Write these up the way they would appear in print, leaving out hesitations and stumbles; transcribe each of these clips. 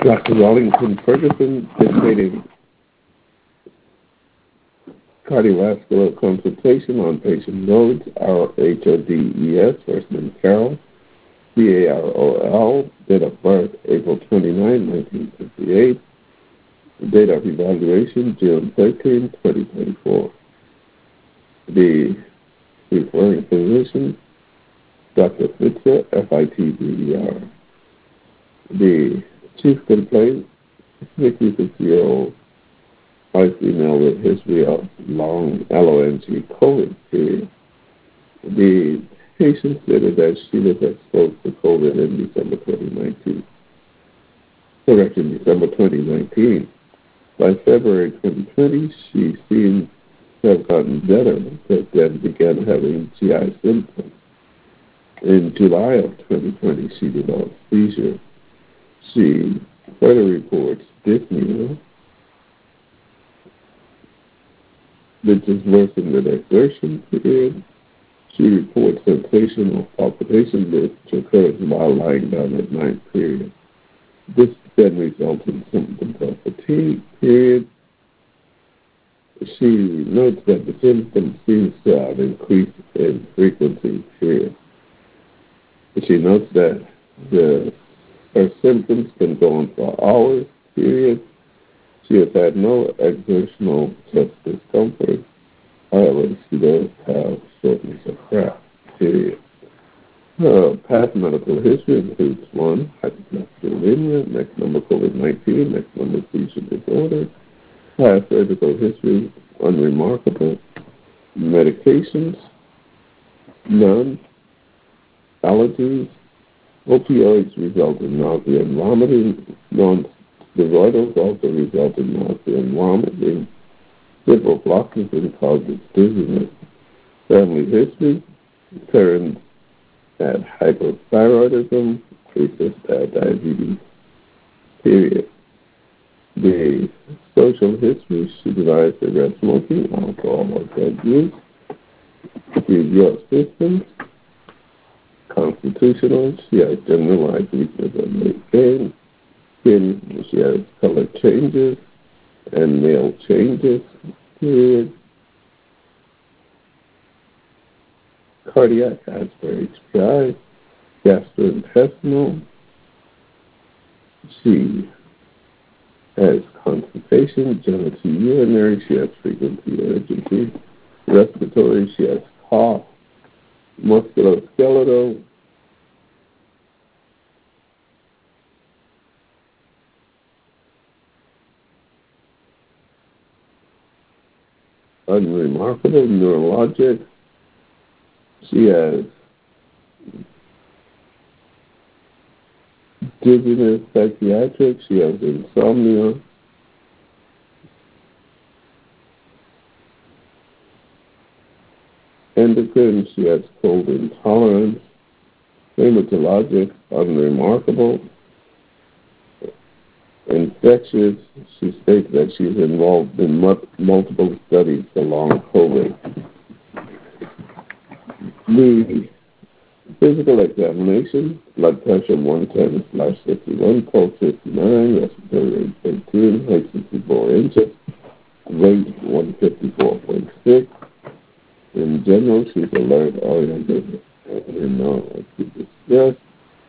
Dr. Wellington Ferguson dictating cardiovascular consultation on patient notes, our HODES, first name Carol, CAROL, date of birth April 29, 1958, date of evaluation June 13, 2024. The referring physician, Dr. Fitzer, FITBER. The chief complaint, 56-year-old white female with history of long LONG COVID period. The patient stated that she was exposed to COVID in December 2019. Correction, December 2019. By February 2020, she seemed to have gotten better, but then began having GI symptoms. In July of 2020, she developed seizure. She further reports dyspnea, which is worsened with exertion period. She reports sensation of palpitation, which occurs while lying down at night period. This then results in symptoms of fatigue period. She notes that the symptoms seems to have increased in frequency period. She notes that her symptoms can go on for hours period. She has had no exertional chest discomfort. However, she does have shortness of breath, period. Her past medical history includes 1, hypercholesterolemia, next number COVID-19, next number seizure disorder, past surgical history, unremarkable, medications, none, allergies, opioids result in nausea and vomiting, non-steroidals also result in nausea and vomiting, ciprofloxacin causes dizziness, family history, parents had hypothyroidism, pre-existing diabetes, period. The social history, she denies cigarette smoking, alcohol or drug use, your systems, constitutional, she has generalized weakness of weight gain, skin, she has color changes and nail changes, period. Cardiac, as per HPI, gastrointestinal, she has constipation, genitourinary, she has frequency urgency, respiratory, she has cough, musculoskeletal, unremarkable, neurologic, she has dizziness, psychiatric, she has insomnia, endocrine, she has cold intolerance, hematologic, unremarkable, infectious, she states that she's involved in multiple studies for long COVID. The physical examination, blood pressure 110/61, pulse 59, respiratory rate 13, height 64 inches, weight 154.6. In general, she's alert, oriented, and discussed.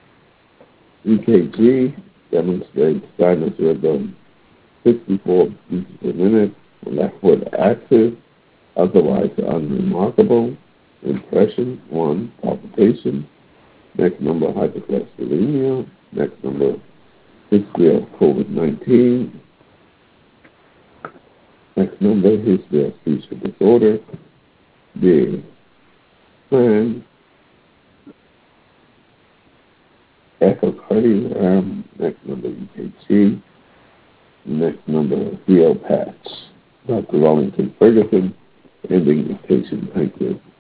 EKG demonstrates sinus rhythm 64 beats per minute, leftward axis, otherwise unremarkable. Impression 1, palpitation. Next number, hypercholesterolemia. Next number, history of COVID-19. Next number, history of seizure disorder. The plan, echocardiogram. Next number, EKG. Next number, VO patch. Dr. Wellington Ferguson, ending dictation. Thank you.